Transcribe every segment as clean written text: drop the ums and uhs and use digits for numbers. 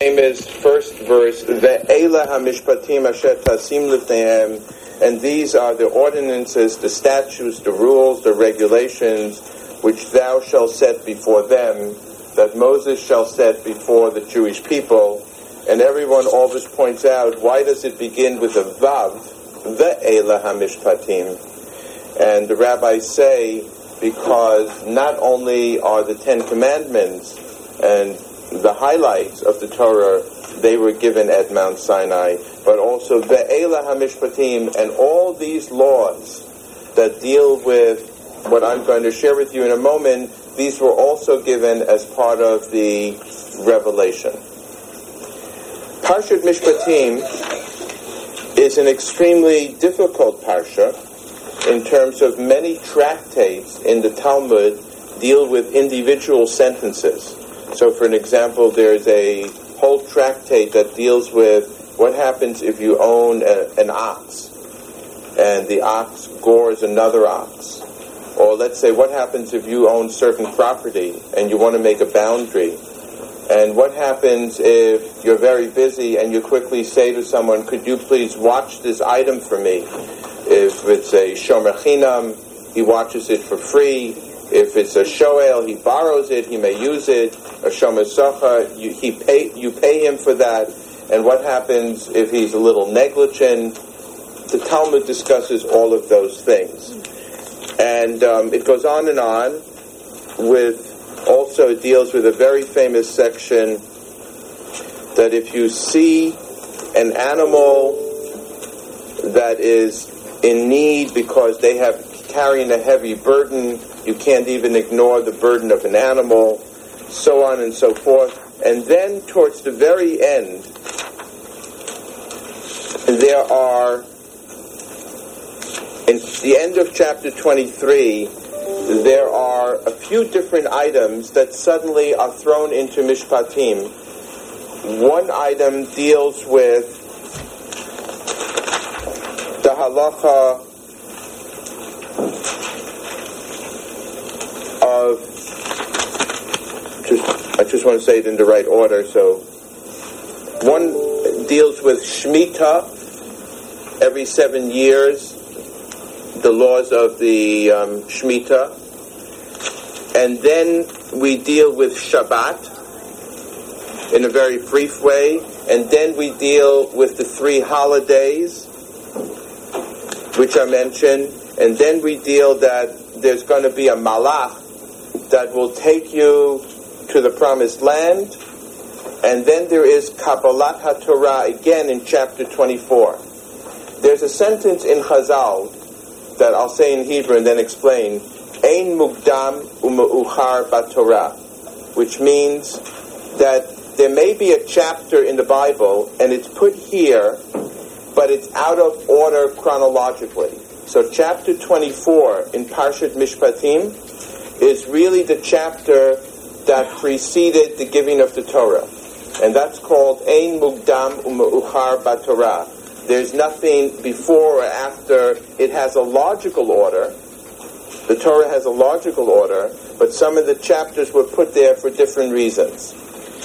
Famous first verse, Ve'ela hamishpatim asher tasim lifnehem, and these are the ordinances, the statutes, the rules, the regulations, which thou shalt set before them, that Moses shall set before the Jewish people. And everyone always points out, why does it begin with a vav, Ve'ela hamishpatim? And the rabbis say, because not only are the Ten Commandments and the highlights of the Torah, they were given at Mount Sinai, but also Ve'ela HaMishpatim, and all these laws that deal with what I'm going to share with you in a moment, these were also given as part of the revelation. Parshat Mishpatim is an extremely difficult parsha in terms of many tractates in the Talmud deal with individual sentences. So, for an example, there's a whole tractate that deals with what happens if you own an ox, and the ox gores another ox. Or let's say, what happens if you own certain property, and you want to make a boundary? And what happens if you're very busy, and you quickly say to someone, could you please watch this item for me? If it's a shomer chinam, he watches it for free. If it's a shoel, he borrows it, he may use it. A shomer socha, you pay him for that. And what happens if he's a little negligent? The Talmud discusses all of those things. And it goes on and on with, also it deals with a very famous section that if you see an animal that is in need because they have carrying a heavy burden, you can't even ignore the burden of an animal, so on and so forth. And then towards the very end, there are, in the end of chapter 23, there are a few different items that suddenly are thrown into Mishpatim. One item deals with the halacha of, I just want to say it in the right order, so one deals with Shemitah, every 7 years, the laws of the Shemitah, and then we deal with Shabbat in a very brief way, and then we deal with the 3 holidays which are mentioned, and then we deal that there's going to be a malach that will take you to the promised land, and then there is Kabbalat HaTorah again in chapter 24. There's a sentence in Chazal that I'll say in Hebrew and then explain, Ein Mukdam U'Meuchar BaTorah, which means that there may be a chapter in the Bible and it's put here, but it's out of order chronologically. So chapter 24 in Parshat Mishpatim is really the chapter that preceded the giving of the Torah. And that's called Ein Mukdam U'Meuchar BaTorah. There's nothing before or after. It has a logical order. The Torah has a logical order, but some of the chapters were put there for different reasons.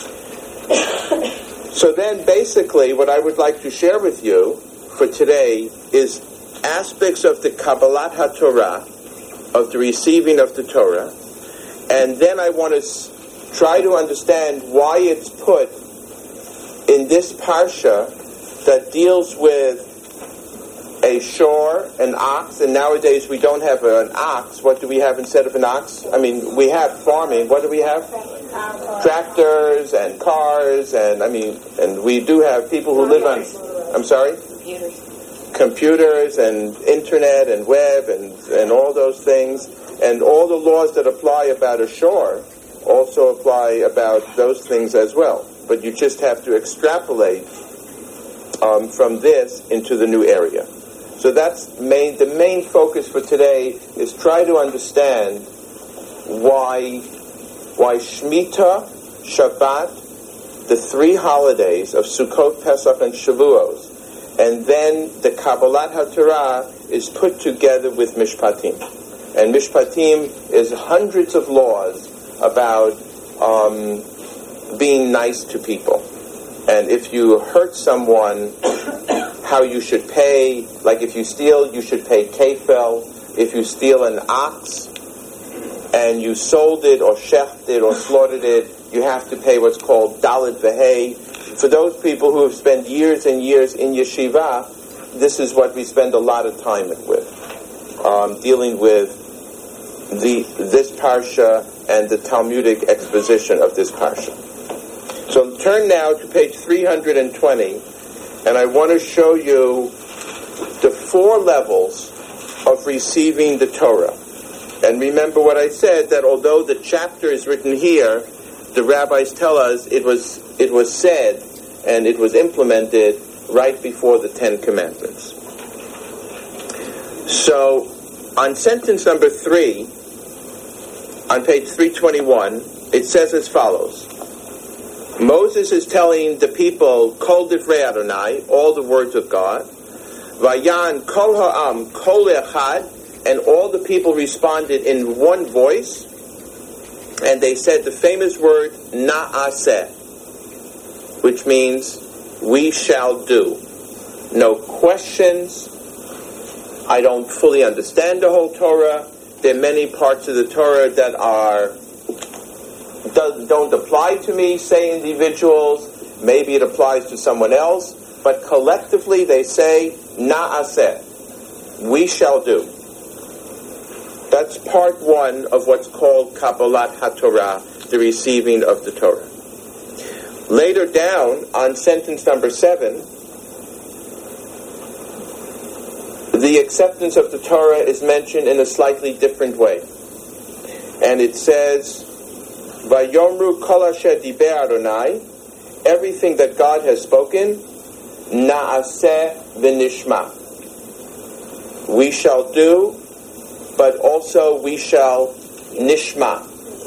So then basically what I would like to share with you for today is aspects of the Kabbalat HaTorah, of the receiving of the Torah, and then I want to try to understand why it's put in this parsha that deals with a shore, an ox, and nowadays we don't have an ox. What do we have instead of an ox? I mean, we have farming. What do we have? Tractors and cars, and we do have people who live on, I'm sorry? Computers and internet and web and all those things, and all the laws that apply about a shore also apply about those things as well. But you just have to extrapolate from this into the new area. So that's the main focus for today is try to understand why Shemitah, Shabbat, the 3 holidays of Sukkot, Pesach, and Shavuos, and then the Kabbalat HaTorah is put together with Mishpatim. And Mishpatim is hundreds of laws about being nice to people. And if you hurt someone, how you should pay. Like if you steal, you should pay kefel. If you steal an ox and you sold it or shechted it or slaughtered it, you have to pay what's called dalit v'hei. For those people who have spent years and years in yeshiva, this is what we spend a lot of time with, dealing with this parsha and the Talmudic exposition of this parsha. So turn now to page 320, and I want to show you the 4 levels of receiving the Torah. And remember what I said, that although the chapter is written here, the rabbis tell us it was said and it was implemented right before the 10 Commandments. So, on sentence number 3, on page 321, it says as follows. Moses is telling the people, Kol divrei Adonai, all the words of God. Vayan kol ha'am kol echad, and all the people responded in one voice, and they said the famous word na'aseh, which means we shall do. No questions. I don't fully understand the whole Torah. There are many parts of the Torah that don't apply to me, say individuals. Maybe it applies to someone else. But collectively they say, na'aseh, we shall do. That's part 1 of what's called Kabbalat HaTorah, the receiving of the Torah. Later down, on sentence number 7, the acceptance of the Torah is mentioned in a slightly different way. And it says, Vayomru kol asher diber Adonai, everything that God has spoken, na'aseh v'nishma. We shall do, but also we shall nishma.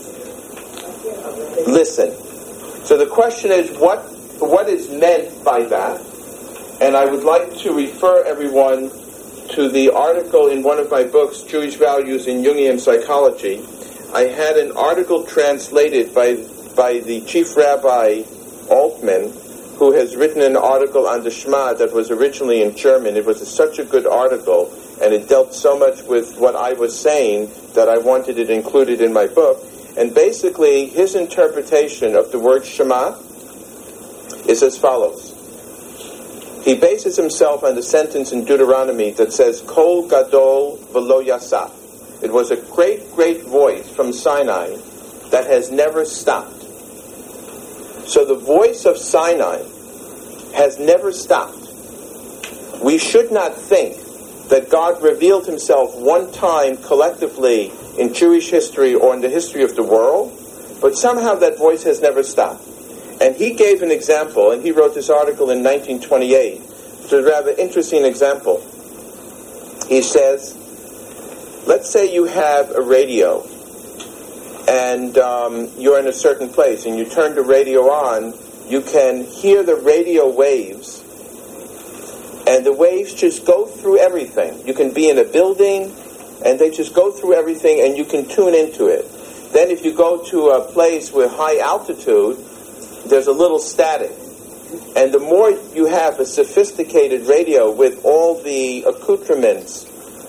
Listen. So the question is, what is meant by that? And I would like to refer everyone to the article in one of my books, Jewish Values in Jungian Psychology. I had an article translated by the Chief Rabbi Altman, who has written an article on the Shema that was originally in German. It was such a good article, and it dealt so much with what I was saying that I wanted it included in my book. And basically, his interpretation of the word Shema is as follows. He bases himself on the sentence in Deuteronomy that says, Kol gadol v'lo yasaf. It was a great, great voice from Sinai that has never stopped. So the voice of Sinai has never stopped. We should not think that God revealed himself one time collectively in Jewish history or in the history of the world, but somehow that voice has never stopped. And he gave an example, and he wrote this article in 1928. It's a rather interesting example. He says, let's say you have a radio, and you're in a certain place, and you turn the radio on, you can hear the radio waves, and the waves just go through everything. You can be in a building, and they just go through everything, and you can tune into it. Then if you go to a place with high altitude, there's a little static. And the more you have a sophisticated radio with all the accoutrements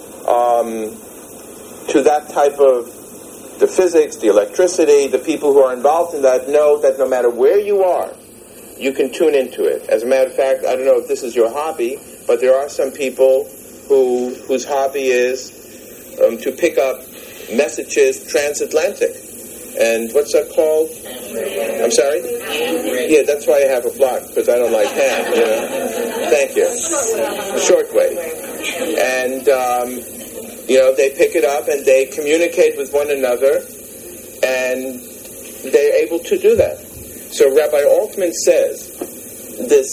to that type of, the physics, the electricity, the people who are involved in that know that no matter where you are, you can tune into it. As a matter of fact, I don't know if this is your hobby, but there are some people whose hobby is to pick up messages transatlantic. And what's that called? I'm sorry? Yeah, that's why I have a block, because I don't like ham, Thank you. Shortwave. And, they pick it up and they communicate with one another, and they're able to do that. So Rabbi Altman says, the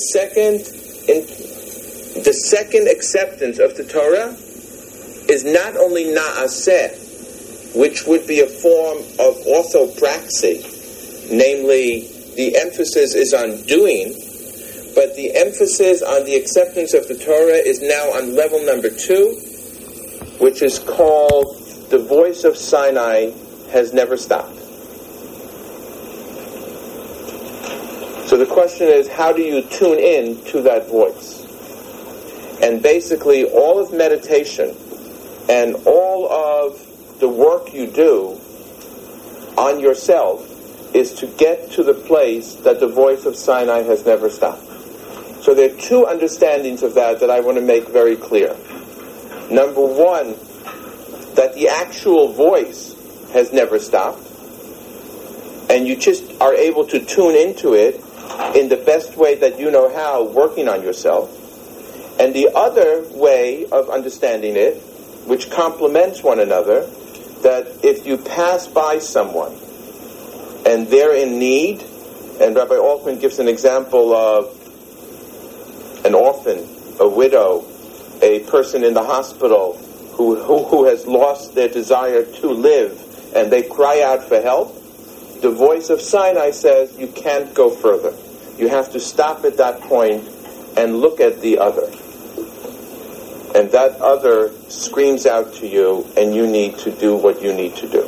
second acceptance of the Torah is not only na'aseh, which would be a form of orthopraxy, namely the emphasis is on doing, but the emphasis on the acceptance of the Torah is now on level number 2, which is called the voice of Sinai has never stopped. So the question is, how do you tune in to that voice? And basically, all of meditation and all of the work you do on yourself is to get to the place that the voice of Sinai has never stopped. So there are two understandings of that I want to make very clear. Number one, that the actual voice has never stopped, and you just are able to tune into it in the best way that you know how, working on yourself. And the other way of understanding it, which complements one another, that if you pass by someone and they're in need, and Rabbi Altman gives an example of an orphan, a widow, a person in the hospital who has lost their desire to live, and they cry out for help, the voice of Sinai says, you can't go further. You have to stop at that point and look at the other. And that other screams out to you, and you need to do what you need to do.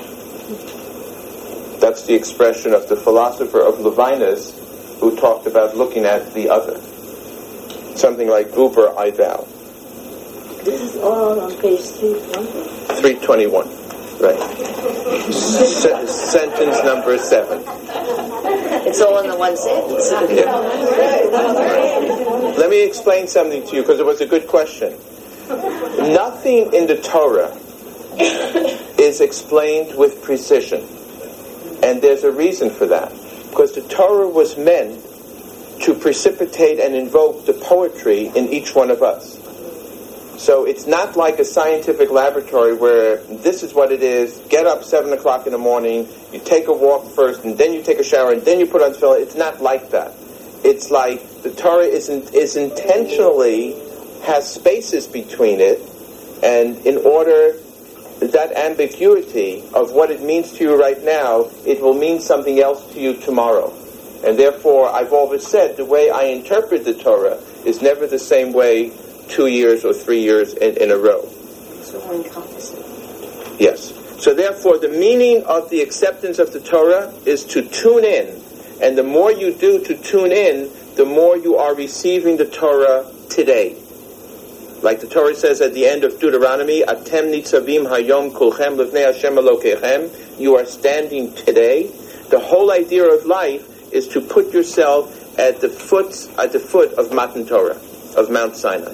That's the expression of the philosopher of Levinas, who talked about looking at the other. Something like Guber, I vow. This is all on page 321. 321, right. Sentence number 7. It's all in the one sentence. Yeah. Let me explain something to you, because it was a good question. Nothing in the Torah is explained with precision. And there's a reason for that. Because the Torah was meant to precipitate and invoke the poetry in each one of us. So it's not like a scientific laboratory where this is what it is, get up 7 o'clock in the morning, you take a walk first, and then you take a shower, and then you put on tefillin. It's not like that. It's like the Torah is intentionally has spaces between it, and in order that ambiguity of what it means to you right now, it will mean something else to you tomorrow. And therefore, I've always said, the way I interpret the Torah is never the same way 2 years or 3 years in a row. So encompassing. Yes. So therefore, the meaning of the acceptance of the Torah is to tune in. And the more you do to tune in, the more you are receiving the Torah today. Like the Torah says at the end of Deuteronomy, Atem nitzavim hayom kulchem lefnei Hashem Elokechem. You are standing today. The whole idea of life is to put yourself at the foot of Matan Torah, of Mount Sinai,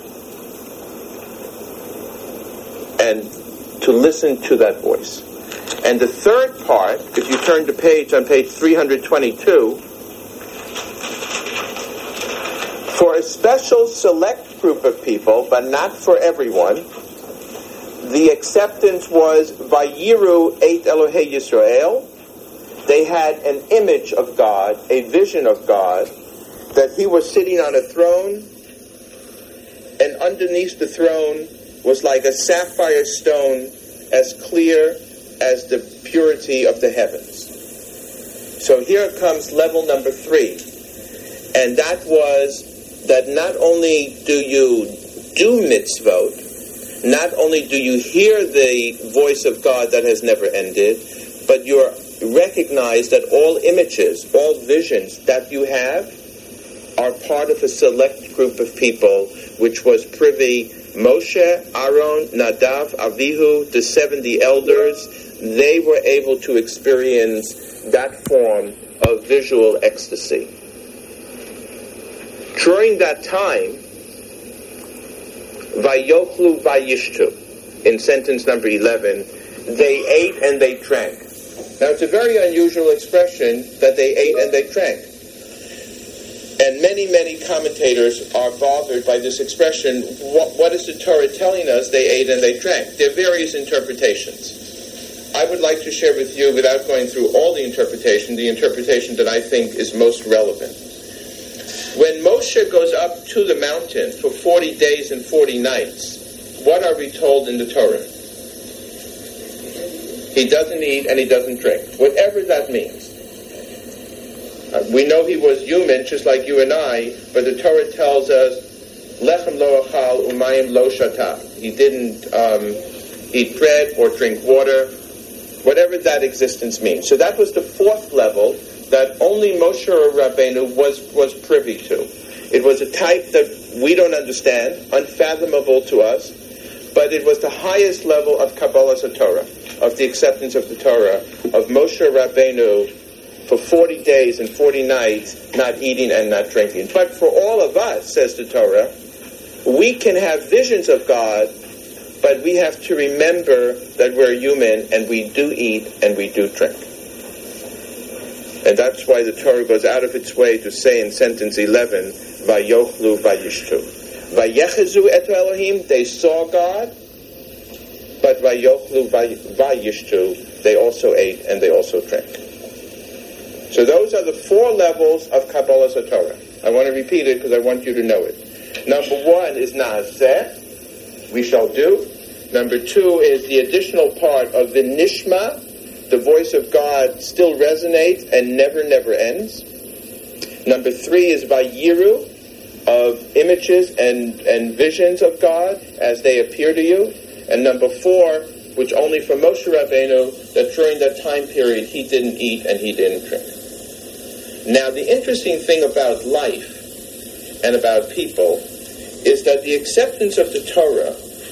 and to listen to that voice. And the third part, if you turn to on page 322, for a special select group of people, but not for everyone, the acceptance was Vayiru Eit Elohei Yisrael. They had an image of God, a vision of God, that he was sitting on a throne, and underneath the throne was like a sapphire stone as clear as the purity of the heavens. So here comes level number 3. And that was that not only do you do mitzvot, not only do you hear the voice of God that has never ended, but you're recognize that all images, all visions that you have are part of a select group of people, which was privy Moshe, Aaron, Nadav, Avihu, the 70 elders. They were able to experience that form of visual ecstasy. During that time, Vayochlu Vayishtu, in sentence number 11, they ate and they drank. Now, it's a very unusual expression that they ate and they drank. And many, many commentators are bothered by this expression. What is the Torah telling us? They ate and they drank. There are various interpretations. I would like to share with you, without going through all the interpretation that I think is most relevant. When Moshe goes up to the mountain for 40 days and 40 nights, what are we told in the Torah? He doesn't eat and he doesn't drink, whatever that means. We know he was human, just like you and I, but the Torah tells us, Lechem lo achal umayim lo shata. He didn't eat bread or drink water, whatever that existence means. So that was the fourth level, that only Moshe Rabbeinu was privy to. It was a type that we don't understand, unfathomable to us, but it was the highest level of Kabbalas HaTorah, of the acceptance of the Torah, of Moshe Rabbeinu for 40 days and 40 nights, not eating and not drinking. But for all of us, says the Torah, we can have visions of God, but we have to remember that we're human and we do eat and we do drink. And that's why the Torah goes out of its way to say in sentence 11, Vayochlu Vayishtu. Vayechezu et Elohim, they saw God, but Vayochlu Vayishtu, they also ate and they also drank. So those are the 4 levels of Kabbalas HaTorah. I want to repeat it because I want you to know it. Number 1 is Naaseh, we shall do. Number 2 is the additional part of the Nishma, the voice of God still resonates and never ends. Number 3 is Vayiru, of images and visions of God as they appear to you. And number 4, which only for Moshe Rabbeinu, that during that time period he didn't eat and he didn't drink. Now the interesting thing about life and about people is that the acceptance of the Torah,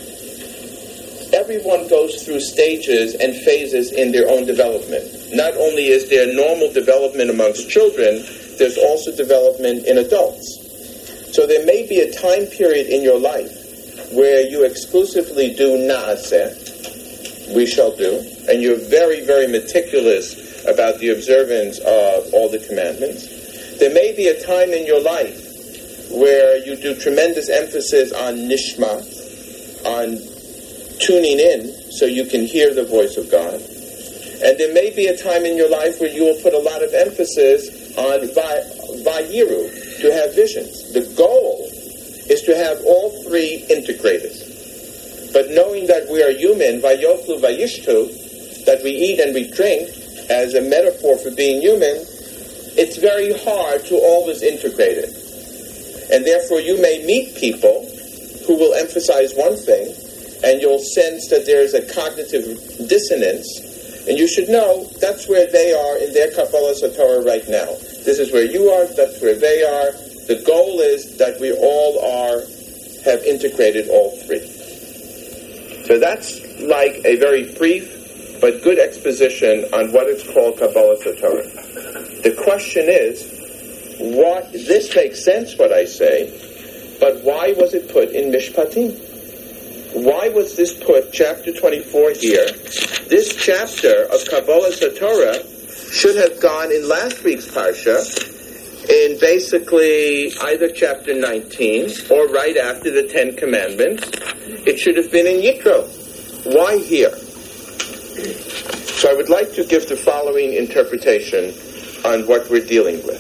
everyone goes through stages and phases in their own development. Not only is there normal development amongst children, there's also development in adults. So there may be a time period in your life where you exclusively do Naaseh, we shall do, and you're very, very meticulous about the observance of all the commandments. There may be a time in your life where you do tremendous emphasis on Nishma, on tuning in so you can hear the voice of God. And there may be a time in your life where you will put a lot of emphasis on Vayiru, to have visions. The goal is to have all 3 integrated. But knowing that we are human, Vayochlu Vayishtu, that we eat and we drink as a metaphor for being human, it's very hard to always integrate it. And therefore you may meet people who will emphasize one thing, and you'll sense that there is a cognitive dissonance, and you should know that's where they are in their Kabbalas HaTorah right now. This is where you are, that's where they are. The goal is that we all have integrated all 3. So that's like a very brief but good exposition on what is called Kabbalas HaTorah. The question is, this makes sense what I say, but why was it put in Mishpatim? Why was this put, chapter 24 here? This chapter of Kabbalas HaTorah should have gone in last week's Parsha, in basically either chapter 19 or right after the 10 Commandments. It should have been in Yitro. Why here? So I would like to give the following interpretation on what we're dealing with.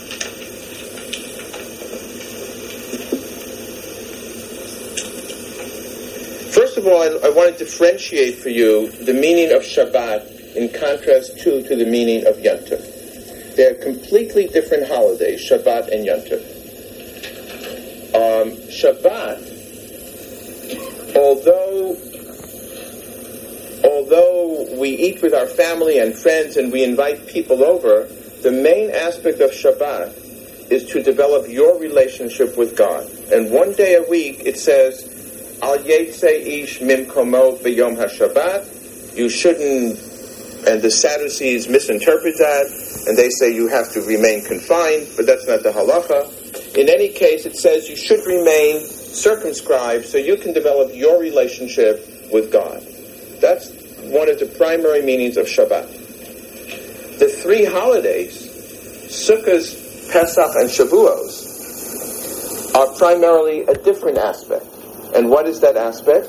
First of all, I want to differentiate for you the meaning of Shabbat in contrast to the meaning of Yom Tov. They're completely different holidays, Shabbat and Yom Tov. Shabbat, although we eat with our family and friends and we invite people over, the main aspect of Shabbat is to develop your relationship with God. And one day a week it says, Al Yetzei Ish Mimkomo B'Yom HaShabbat. You shouldn't, and the Sadducees misinterpret that, and they say you have to remain confined, but that's not the halacha. In any case, it says you should remain circumscribed so you can develop your relationship with God. That's one of the primary meanings of Shabbat. The 3 holidays, Sukkot, Pesach, and Shavuos, are primarily a different aspect. And what is that aspect?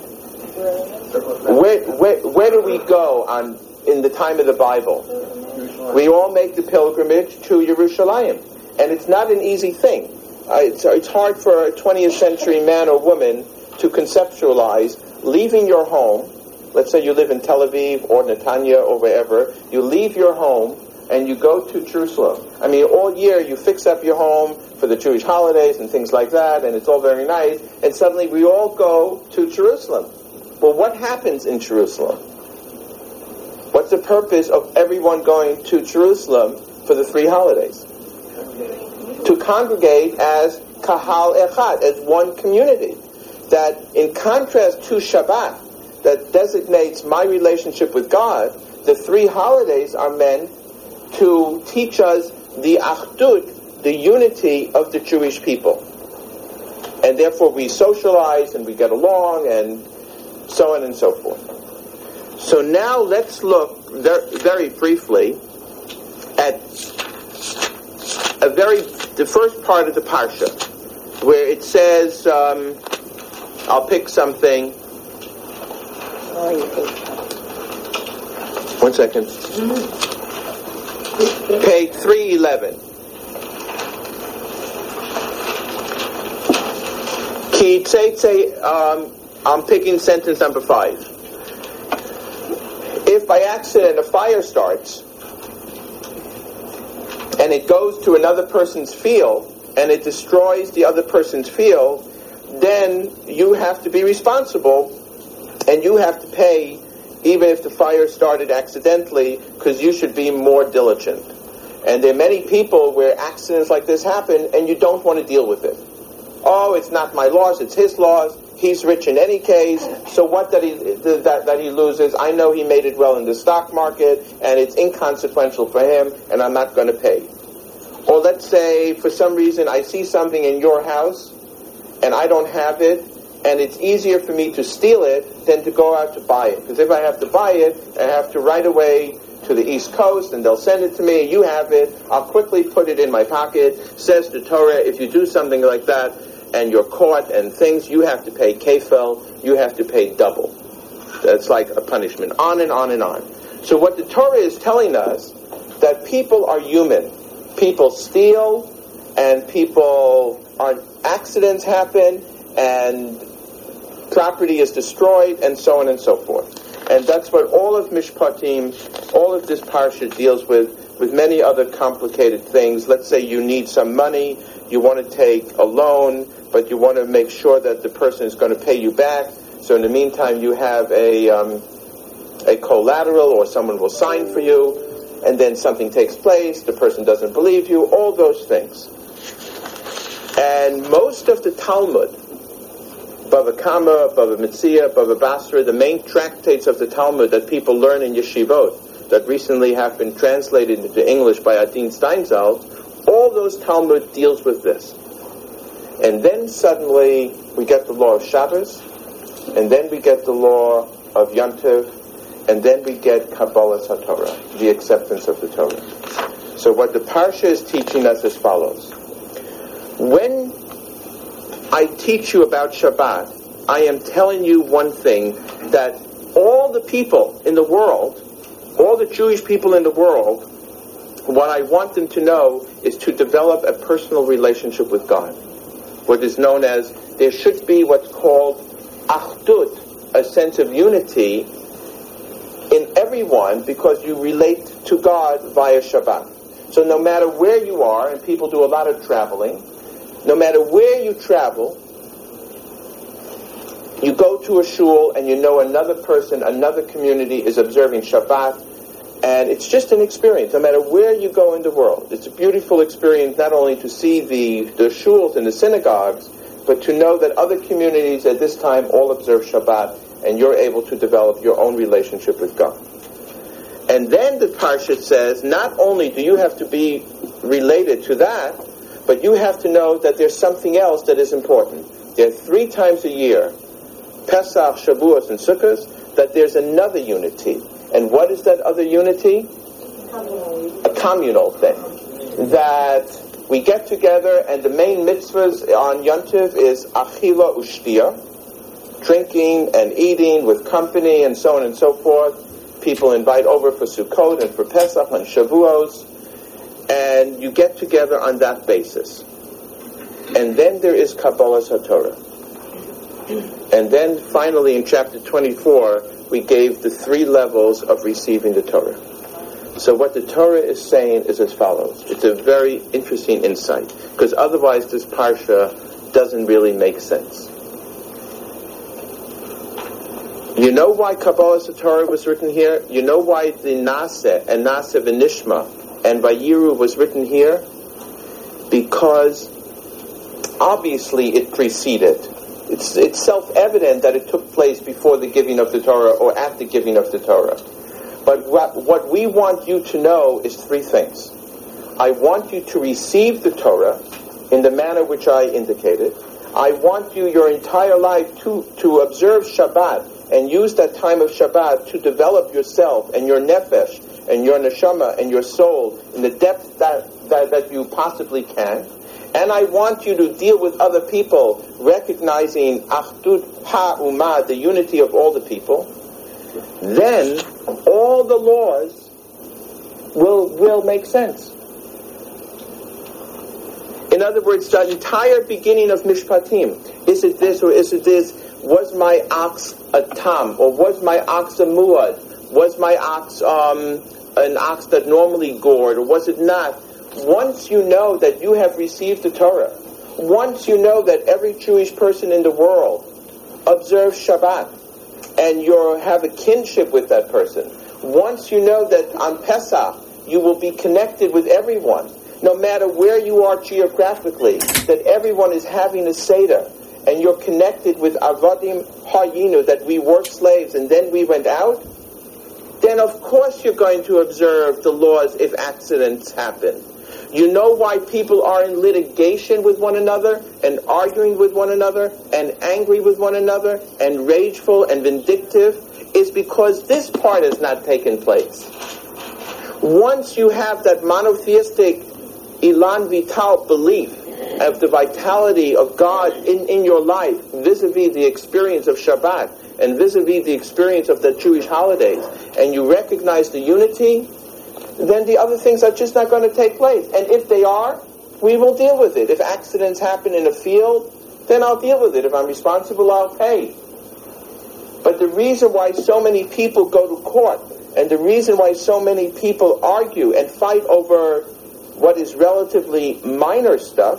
Where do we go in the time of the Bible? We all make the pilgrimage to Yerushalayim. And it's not an easy thing. It's hard for a 20th century man or woman to conceptualize leaving your home. Let's say you live in Tel Aviv or Netanya or wherever. You leave your home and you go to Jerusalem. I mean, all year you fix up your home for the Jewish holidays and things like that, and it's all very nice, and suddenly we all go to Jerusalem. Well, what happens in Jerusalem? What's the purpose of everyone going to Jerusalem? for the 3 holidays. To congregate as kahal echad, as one community. That in contrast to Shabbat, that designates my relationship with God, the 3 holidays are meant to teach us the achdut, the unity of the Jewish people. And therefore we socialize and we get along and so on and so forth. So now let's look very briefly at the first part of the Parsha, where it says, I'll pick something. One second. Page 311. Ki tzeitzei, I'm picking sentence number 5. If by accident a fire starts and it goes to another person's field and it destroys the other person's field, then you have to be responsible and you have to pay even if the fire started accidentally, because you should be more diligent. And there are many people where accidents like this happen and you don't want to deal with it. Oh, it's not my loss, it's his loss. He's rich in any case, so what that he loses? I know he made it well in the stock market, and it's inconsequential for him, and I'm not going to pay. Or let's say, for some reason, I see something in your house, and I don't have it, and it's easier for me to steal it than to go out to buy it. Because if I have to buy it, I have to right away to the East Coast, and they'll send it to me, you have it, I'll quickly put it in my pocket. Says the Torah, if you do something like that, and you're caught and things, you have to pay kefel, you have to pay double. That's like a punishment. On and on and on. So what the Torah is telling us, that people are human. People steal, and accidents happen, and property is destroyed, and so on and so forth. And that's what all of Mishpatim, all of this parsha deals with many other complicated things. Let's say you need some money, you want to take a loan, but you want to make sure that the person is going to pay you back. So in the meantime, you have a collateral, or someone will sign for you, and then something takes place, the person doesn't believe you, all those things. And most of the Talmud, Bava Kama, Bava Metzia, Bava Basra, the main tractates of the Talmud that people learn in yeshivot, that recently have been translated into English by Adin Steinsaltz, all those Talmud deals with this. And then suddenly we get the law of Shabbos, and then we get the law of Yontiv, and then we get Kabbalas HaTorah, the acceptance of the Torah. So what the Parsha is teaching us as follows. When I teach you about Shabbat, I am telling you one thing, that all the people in the world, all the Jewish people in the world, what I want them to know is to develop a personal relationship with God. What is known as, there should be what's called achdut, a sense of unity in everyone, because you relate to God via Shabbat. So no matter where you are, and people do a lot of traveling, no matter where you travel, you go to a shul and you know another person, another community is observing Shabbat, and it's just an experience, no matter where you go in the world. It's a beautiful experience not only to see the shuls and the synagogues, but to know that other communities at this time all observe Shabbat, and you're able to develop your own relationship with God. And then the Parsha says, not only do you have to be related to that, but you have to know that there's something else that is important. There are 3 times a year, Pesach, Shavuos, and Sukkot, that there's another unity. And what is that other unity? A communal thing. That we get together, and the main mitzvahs on Yontiv is achila ushtia, drinking and eating with company, and so on and so forth. People invite over for Sukkot and for Pesach and Shavuos, and you get together on that basis. And then there is Kabbalas HaTorah. And then finally in chapter 24, we gave the 3 levels of receiving the Torah. So what the Torah is saying is as follows. It's a very interesting insight, because otherwise this parsha doesn't really make sense. You know why Kabbalas HaTorah was written here? You know why the Naseh and Naseh v'Nishma and Vayiru was written here because obviously it preceded. It's self-evident that it took place before the giving of the Torah or at the giving of the Torah. But what we want you to know is three things. I want you to receive the Torah in the manner which I indicated. I want you your entire life to observe Shabbat and use that time of Shabbat to develop yourself and your nefesh and your neshama and your soul in the depth that you possibly can. And I want you to deal with other people, recognizing Achdut HaUmah, the unity of all the people. Then all the laws will make sense. In other words, the entire beginning of Mishpatim, is it this or is it this? Was my ox a tam, or was my ox a muad? Was my ox an ox that normally gored, or was it not? Once you know that you have received the Torah, once you know that every Jewish person in the world observes Shabbat, and you have a kinship with that person, once you know that on Pesach you will be connected with everyone, no matter where you are geographically, that everyone is having a Seder, and you're connected with Avadim Hayinu, that we were slaves and then we went out, then of course you're going to observe the laws if accidents happen. You know why people are in litigation with one another and arguing with one another and angry with one another and rageful and vindictive? Is because this part has not taken place. Once you have that monotheistic Ilan Vital belief of the vitality of God in your life vis-a-vis the experience of Shabbat and vis-a-vis the experience of the Jewish holidays, and you recognize the unity, then the other things are just not going to take place. And if they are, we will deal with it. If accidents happen in a field, then I'll deal with it. If I'm responsible, I'll pay. But the reason why so many people go to court, and the reason why so many people argue and fight over what is relatively minor stuff,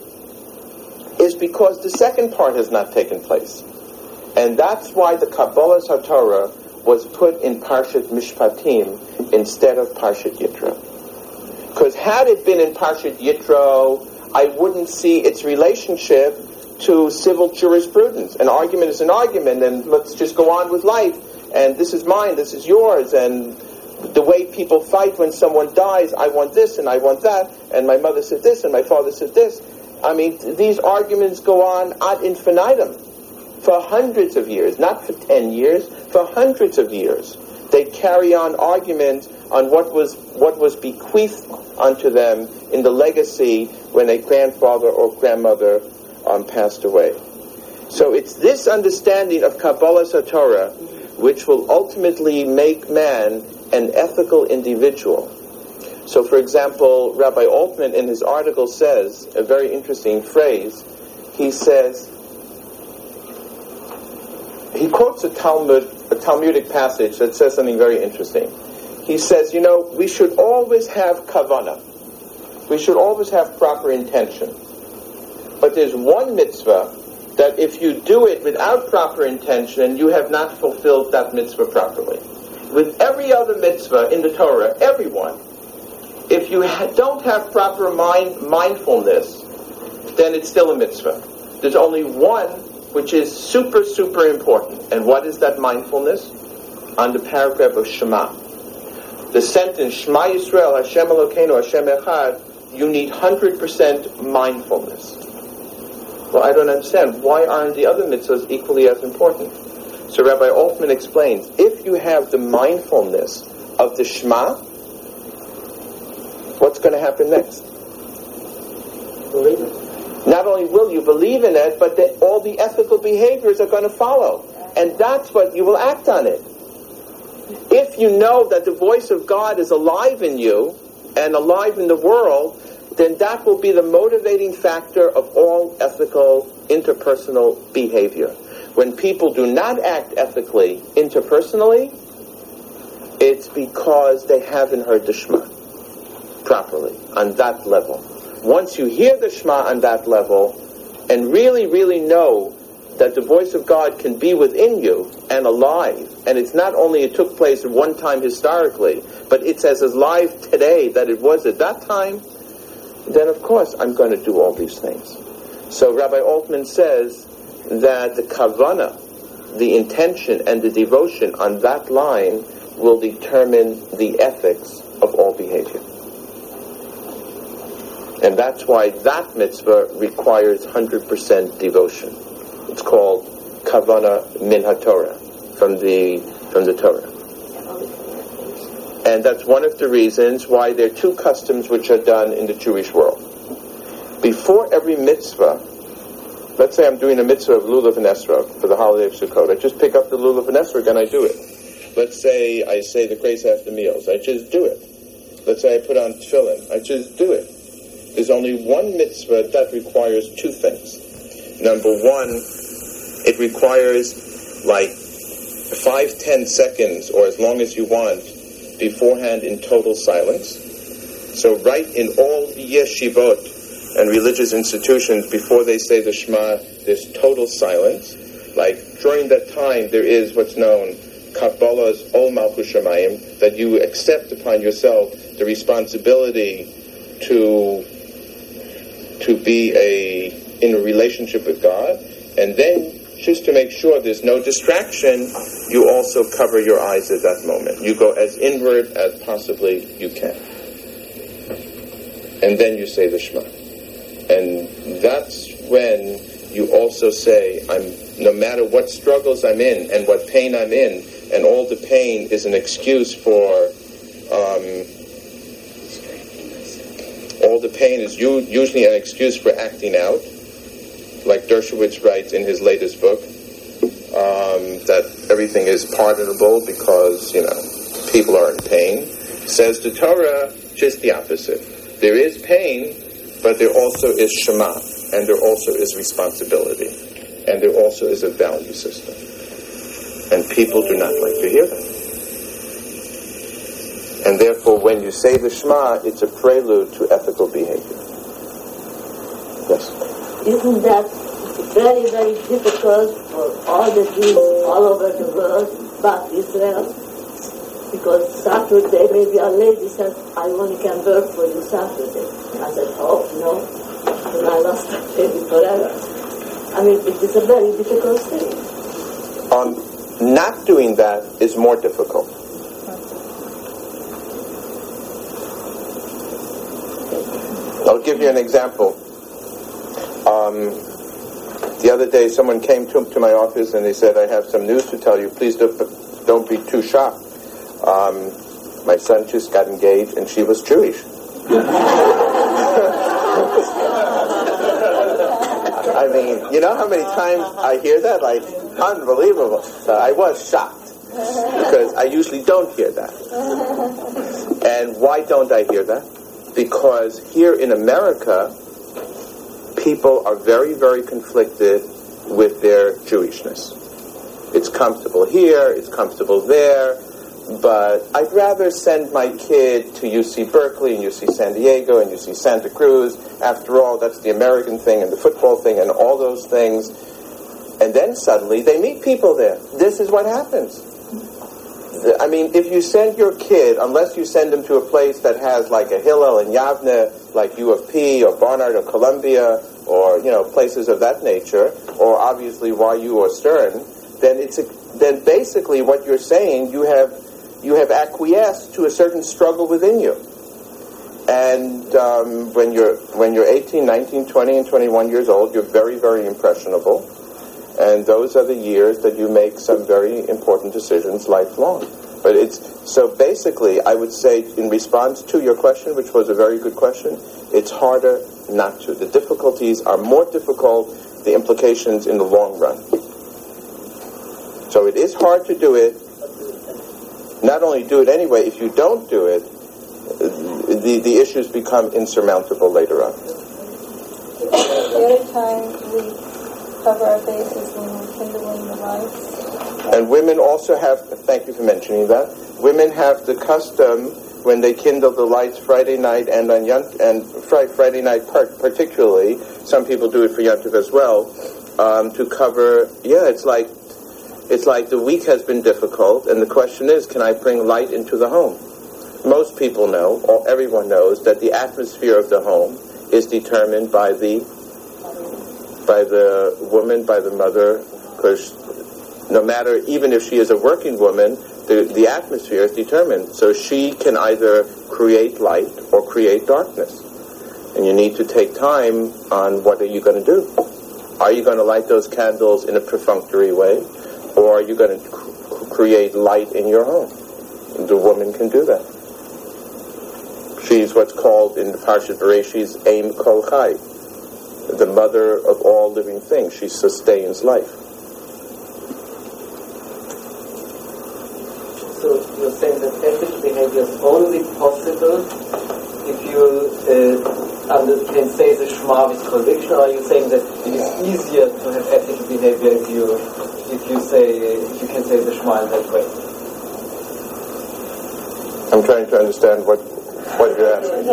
is because the second part has not taken place. And that's why the Kabbalah HaTorah was put in Parshat Mishpatim instead of Parshat Yitro. Because had it been in Parshat Yitro, I wouldn't see its relationship to civil jurisprudence. An argument is an argument, and let's just go on with life, and this is mine, this is yours, and the way people fight when someone dies, I want this and I want that, and my mother said this and my father said this. I mean, these arguments go on ad infinitum for hundreds of years, not for 10 years, for hundreds of years. They carry on arguments on what was bequeathed unto them in the legacy when a grandfather or grandmother passed away. So it's this understanding of Kabbalah HaTorah which will ultimately make man an ethical individual. So, for example, Rabbi Altman in his article says a very interesting phrase. He says, he quotes a Talmudic passage that says something very interesting. He says, we should always have kavanah. We should always have proper intention. But there's one mitzvah that if you do it without proper intention, you have not fulfilled that mitzvah properly. With every other mitzvah in the Torah, everyone, if you don't have proper mindfulness, then it's still a mitzvah. There's only one which is super, super important. And what is that mindfulness? On the paragraph of Shema. The sentence, Shema Yisrael, Hashem Elokeinu, Hashem Echad, you need 100% mindfulness. Well, I don't understand. Why aren't the other mitzvahs equally as important? So Rabbi Altman explains, if you have the mindfulness of the Shema, what's going to happen next? Believe it. Not only will you believe in it, but all the ethical behaviors are going to follow. And that's what you will act on it. If you know that the voice of God is alive in you and alive in the world, then that will be the motivating factor of all ethical interpersonal behavior. When people do not act ethically interpersonally, it's because they haven't heard the Shema properly on that level. Once you hear the Shema on that level and really, really know that the voice of God can be within you and alive, and it's not only it took place at one time historically, but it's as alive today that it was at that time, then of course I'm going to do all these things. So Rabbi Altman says that the kavanah, the intention and the devotion on that line will determine the ethics of all behavior. And that's why that mitzvah requires 100% devotion. It's called kavanah min haTorah, from the Torah. And that's one of the reasons why there are two customs which are done in the Jewish world. Before every mitzvah, let's say I'm doing a mitzvah of Lulav and Esrog for the holiday of Sukkot. I just pick up the Lulav and Esrog and I do it. Let's say I say the grace after meals. I just do it. Let's say I put on tefillin. I just do it. There's only one mitzvah that requires two things. Number one, it requires like 5-10 seconds, or as long as you want, beforehand in total silence. So right in all the yeshivot and religious institutions, before they say the Shema, there's total silence. Like during that time, there is what's known Kabbalah's Ol Malchus Shamayim, that you accept upon yourself the responsibility to be in a relationship with God, and then just to make sure there's no distraction, you also cover your eyes at that moment. You go as inward as possibly you can. And then you say the Shema. And that's when you also say, no matter what struggles I'm in and what pain I'm in, and all the pain is an excuse for, all the pain is usually an excuse for acting out, like Dershowitz writes in his latest book, that everything is pardonable because, people are in pain. Says the Torah, just the opposite. There is pain, but there also is Shema, and there also is responsibility, and there also is a value system. And people do not like to hear that. And therefore, when you say the Shema, it's a prelude to ethical behavior. Yes? Isn't that very, very difficult for all the Jews all over the world, but Israel? Because Saturday, maybe a lady says, I only can work for you Saturday. I said, oh, no, and I lost my baby forever. I mean, it is a very difficult thing. Not doing that is more difficult. I'll give you an example. The other day, someone came to my office and they said, I have some news to tell you. Please don't be too shocked. My son just got engaged and she was Jewish. I mean, you know how many times I hear that? Like, unbelievable. I was shocked because I usually don't hear that. And why don't I hear that? Because here in America, people are very, very conflicted with their Jewishness. It's comfortable here, it's comfortable there, but I'd rather send my kid to UC Berkeley and UC San Diego and UC Santa Cruz. After all, that's the American thing and the football thing and all those things. And then suddenly they meet people there. This is what happens. I mean, if you send your kid, unless you send them to a place that has like a Hillel and Yavne, like U of P or Barnard or Columbia, or places of that nature, or obviously YU or Stern, then basically what you're saying, you have acquiesced to a certain struggle within you. And when you're 18, 19, 20, and 21 years old, you're very, very impressionable. And those are the years that you make some very important decisions lifelong. But so basically, I would say, in response to your question, which was a very good question, it's harder not to. The difficulties are more difficult, the implications in the long run. So it is hard to do it. Not only do it anyway, if you don't do it, the issues become insurmountable later on. The other time we cover our faces when we're kindling the lights. And women also have, thank you for mentioning that, women have the custom when they kindle the lights Friday night and on Friday night particularly, some people do it for Yom Tov as well, to cover. Yeah, it's like the week has been difficult, and the question is, can I bring light into the home? Most people know, or everyone knows, that the atmosphere of the home is determined by the woman, by the mother, because no matter, even if she is a working woman, the atmosphere is determined. So she can either create light or create darkness. And you need to take time on what are you going to do. Are you going to light those candles in a perfunctory way, or are you going to create light in your home? The woman can do that. She's what's called in the Parshat Bereshit, Aim Kol Chai, the mother of all living things. She sustains life. So you're saying that ethical behavior is only possible if you can say the Shema with conviction, or are you saying that it is easier to have ethical behavior if you can say the Shema in that way? I'm trying to understand what you're asking.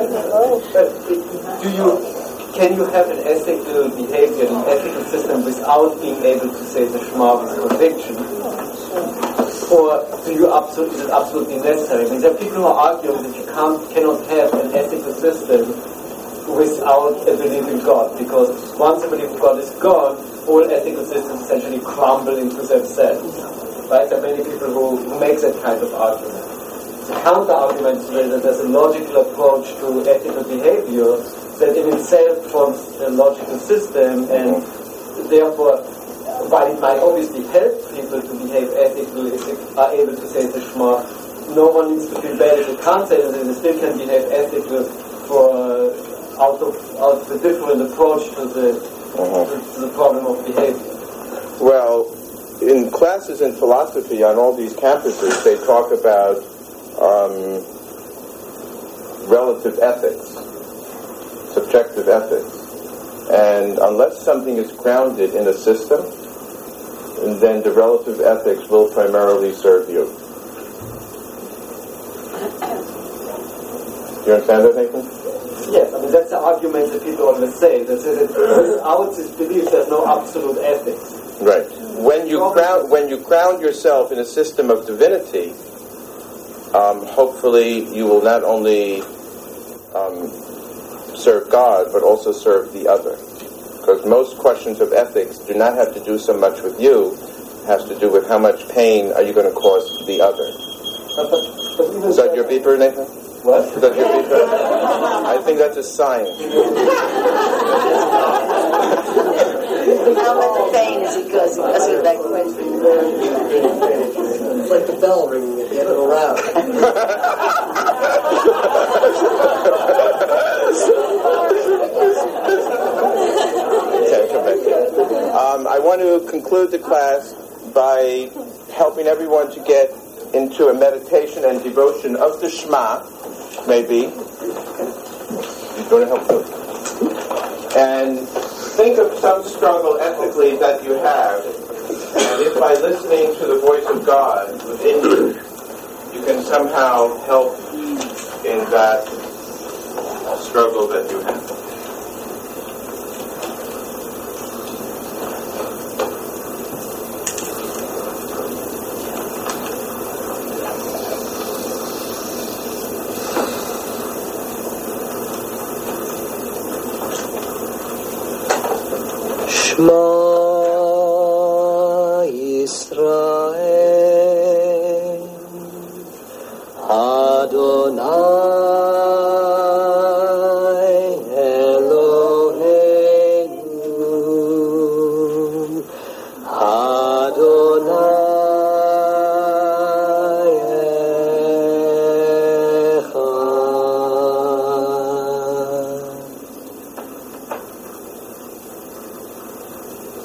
Can you have an ethical behavior, an ethical system without being able to say the Shema with conviction? Or is it absolutely necessary? I mean, there are people who are arguing that you cannot have an ethical system without a belief in God, because once a belief in God is gone, all ethical systems essentially crumble into themselves. Right? There are many people who make that kind of argument. The counter-argument is that there's a logical approach to ethical behavior that in itself forms a logical system, and therefore, while it might obviously help people to behave ethically if they are able to say the Shema, no one needs to feel bad if they can't say it, and they still can behave ethically out of the different approach to the problem of behavior. Well, in classes in philosophy on all these campuses, they talk about relative ethics, subjective ethics. And unless something is grounded in a system, then the relative ethics will primarily serve you. Do you understand that, Nathan? Yes, I mean that's the argument that people always say, that without this belief there's no absolute ethics. Right. When you ground yourself in a system of divinity, hopefully you will not only serve God, but also serve the other. Because most questions of ethics do not have to do so much with you, it has to do with how much pain are you going to cause the other. Is that your beeper, Nathan? What? Is that your beeper? I think that's a sign. How much pain is it causing? That's what that question. It's like the bell ringing at the end of the round. I want to conclude the class by helping everyone to get into a meditation and devotion of the Shema, maybe. He's going to help you. And think of some struggle ethically that you have, and if by listening to the voice of God within you, you can somehow help in that struggle that you have. Shema Yisrael Adonai Eloheinu Adonai Echad.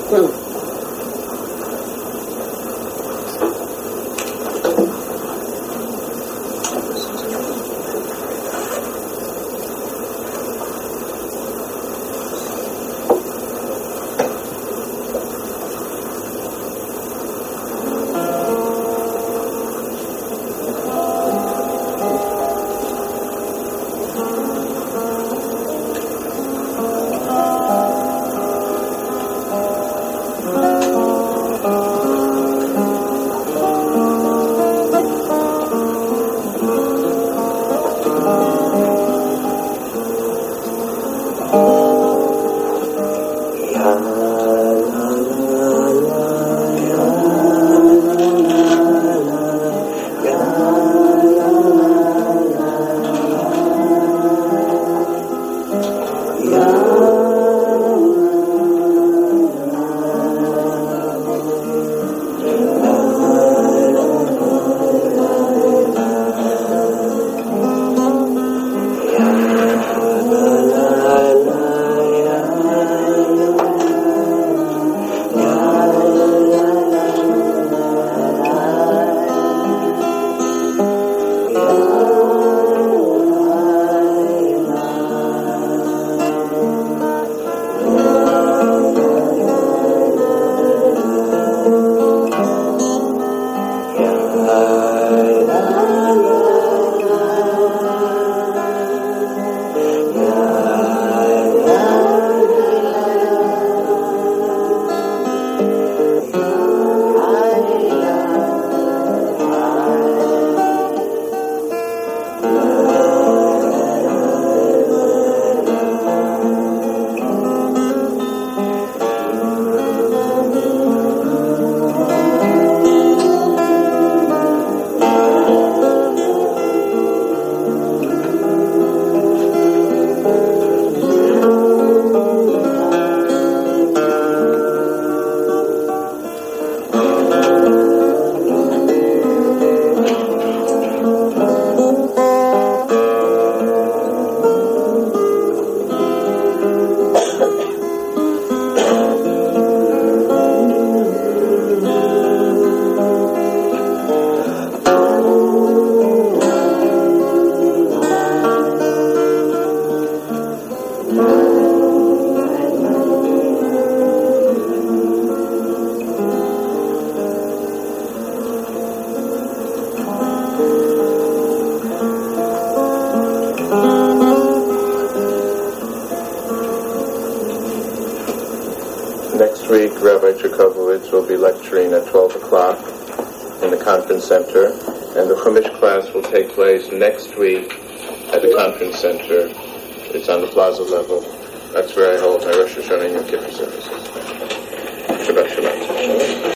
Next week, Rabbi Chukovowitz will be lecturing at 12 o'clock in the conference center, and the Chumash class will take place next week at the conference center. It's on the plaza level. That's where I hold my Rosh Hashanah and Yom Kippur services. Shabbat Shalom.